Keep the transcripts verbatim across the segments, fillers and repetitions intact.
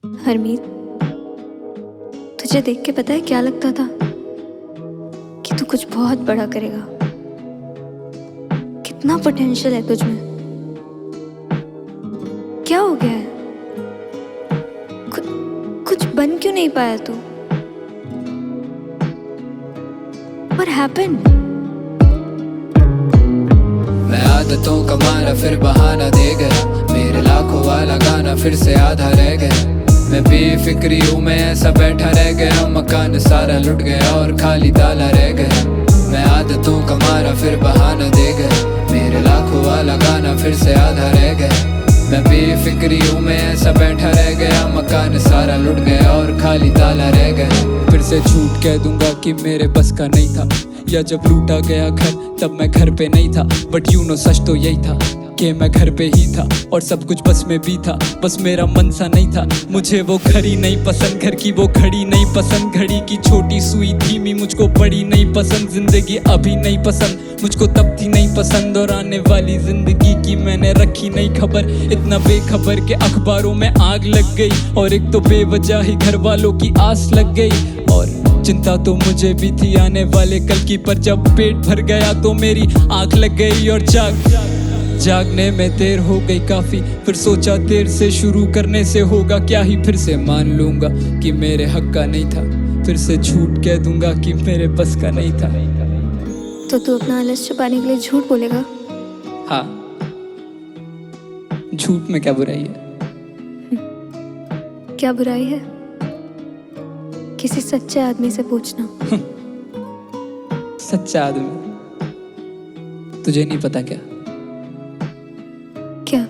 हरमीत, तुझे देख के पता है क्या लगता था कि तू कुछ बहुत बड़ा करेगा। कितना पोटेंशियल है तुझ में। क्या हो गया है? कुछ कुछ बन क्यों नहीं पाया तू? What happened? मैं आदतों का मारा फिर बहाना दे गया, मेरे लाखों वाला गाना फिर से आधा रह गया। मैं बेफिक्री हूँ, मैं ऐसा बैठा रह गया, मकान सारा लुट गया और खाली ताला रह गया। मैं आदतों का मारा फिर बहाना दे गया, मेरे लाखों वाला गाना फिर से आधा रह गया। मैं बेफिक्री हूँ, मैं ऐसा बैठा रह गया, मकान सारा लुट गया और खाली ताला रह गया। फिर से झूठ कह दूंगा कि मेरे बस का नहीं था, या जब लूटा गया घर तब मैं घर पे नहीं था। बट यू नो सच तो यही था कि मैं घर पे ही था और सब कुछ बस में भी था, बस मेरा मन सा नहीं था। मुझे वो घड़ी नहीं पसंद, घर की वो घड़ी नहीं पसंद, घड़ी की छोटी सुई धीमी मुझको बड़ी नहीं पसंद। जिंदगी अभी नहीं पसंद मुझको, तब थी नहीं पसंद, और आने वाली जिंदगी की मैंने रखी नहीं खबर। इतना बेखबर के अखबारों में आग लग गई, और एक तो बेवजह ही घर वालों की आस लग गई। और चिंता तो मुझे भी थी आने वाले कल की, पर जब पेट भर गया तो मेरी आंख लग गई। और जाग जागने में देर हो गई काफी, फिर सोचा देर से शुरू करने से होगा क्या ही। फिर से मान लूंगा कि मेरे हक का नहीं था, फिर से झूठ कह दूंगा कि मेरे बस का नहीं था। तो तू अपना आलस छुपाने के लिए झूठ बोलेगा? हाँ, झूठ में क्या बुराई है? क्या बुराई है? किसी सच्चे आदमी से पूछना। सच्चा आदमी तुझे नहीं पता क्या? क्या?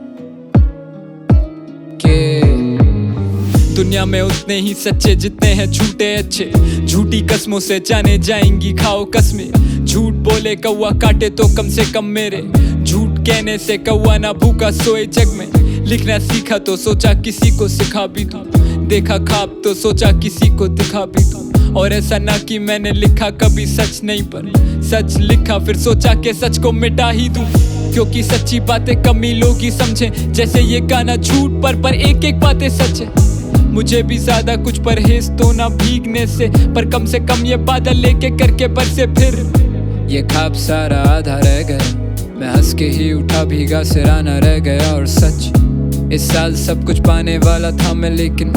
के दुनिया में उतने ही सच्चे जितने हैं झूठे अच्छे। झूठी कस्मों से जाने जाएंगी खाओ कसमें। झूठ बोले कौवा काटे तो कम से कम मेरे, झूठ कहने से कौवा ना भूखा सोए जग में। लिखना सीखा तो सोचा किसी को सिखा भी दूं, देखा ख्वाब तो सोचा किसी को दिखा भी दूं। और ऐसा ना कि मैंने लिखा कभी सच नहीं, पर सच लिखा फिर सोचा कि सच को मिटा ही दूं। क्योंकि सच्ची बातें कम ही लोग ही समझे, जैसे ये गाना झूठ पर पर एक एक बातें सच है। मुझे भी ज्यादा कुछ परहेज तो ना भीगने से, पर कम से कम ये बादल लेके करके बरसे फिर। ये ख्वाब सारा आधा रह गया, मैं हंस के ही उठा भीगा सिराना रह गया। और सच इस साल सब कुछ पाने वाला था मैं, लेकिन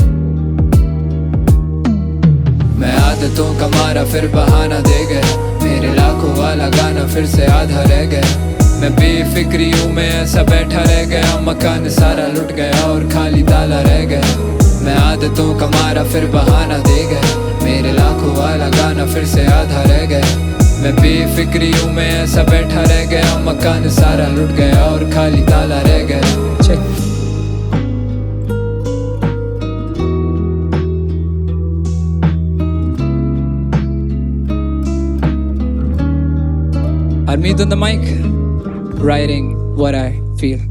मैं आदतों का मारा फिर बहाना दे गया, मेरे लाखों वाला गाना फिर से आधा रह गया। मैं बेफिक्री हूँ, मैं ऐसा बैठा रह गया, मकान सारा लुट गया और खाली ताला रह गया। मैं आदतों का मारा फिर बहाना दे गया, मेरे लाखों वाला गाना फिर से आधा रह गया। मैं बेफिक्री हूँ, मैं ऐसा बैठा रह गया, मकान सारा लुट गया और खाली ताला रह गया। Check. Harmeet on the mic, writing what I feel.